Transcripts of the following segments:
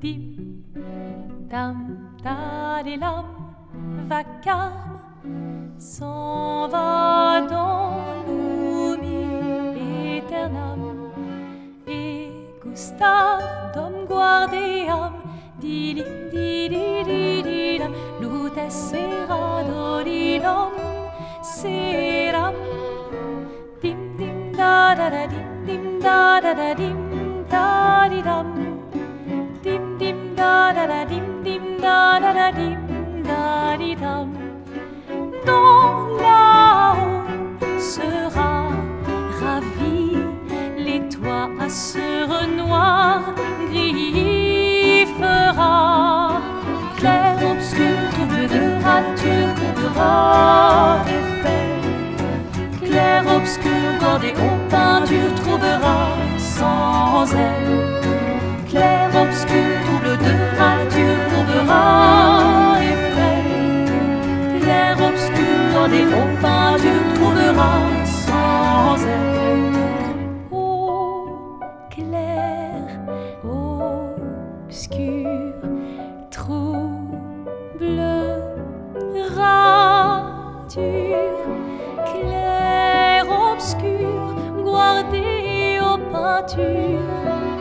Dim, dam, dadilam, vacarme s'en va dans l'oubli éternam. Et Gustave dom guardeam, dilim, dididididam, lutes seradodidam, seram. Dim, dim, da da da, dim, da da da, dim, da di dam. Dim, dim, da da da, dim, da da da, dim, da di dam. Dans là-haut sera ravi, les toits à sur noir gris fera. Clair, obscur, trouble de rature, couvrera effet. Clair, obscur, bordé aux peintures, trouvera sans elle. Clair, obscur, double de rature, couvrera effet. Clair, obscur, bordé aux peintures, trouvera sans elle. Oh, clair, obscur, trouble, rature. Clair, obscur, guardé aux peintures.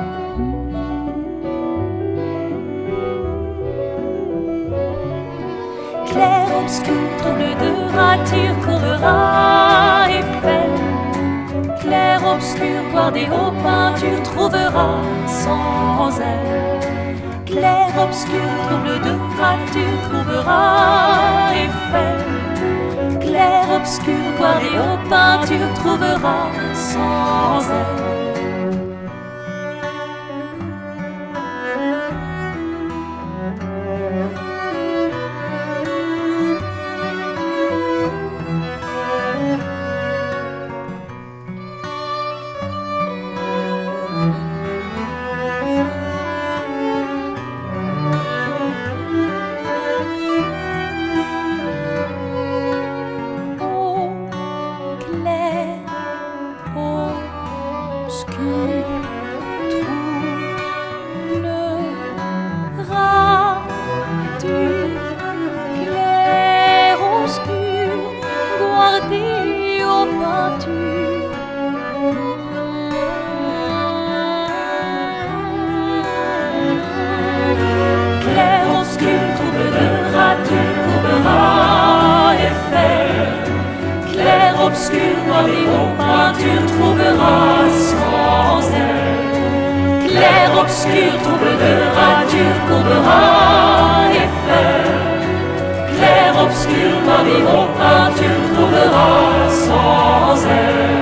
Clair, obscur, trouble de rature, courera effet. Clair, obscur, guardé aux peintures, trouvera sans elle. Clair, obscur, trouble de rature, trouvera effet. Clair, obscur, guardé aux peintures, trouvera sans elle. Obscur, trouble, rature. Clair, obscur, guardé aux peintures. Clair, obscur, trouble de rature, couvrera effet. Clair, obscur, guardé aux peintures, trouvera sans elle. Clair, obscur, trouble de rature, couvrera effet. Clair, obscur, guardé aux peintures, trouvera sans elle.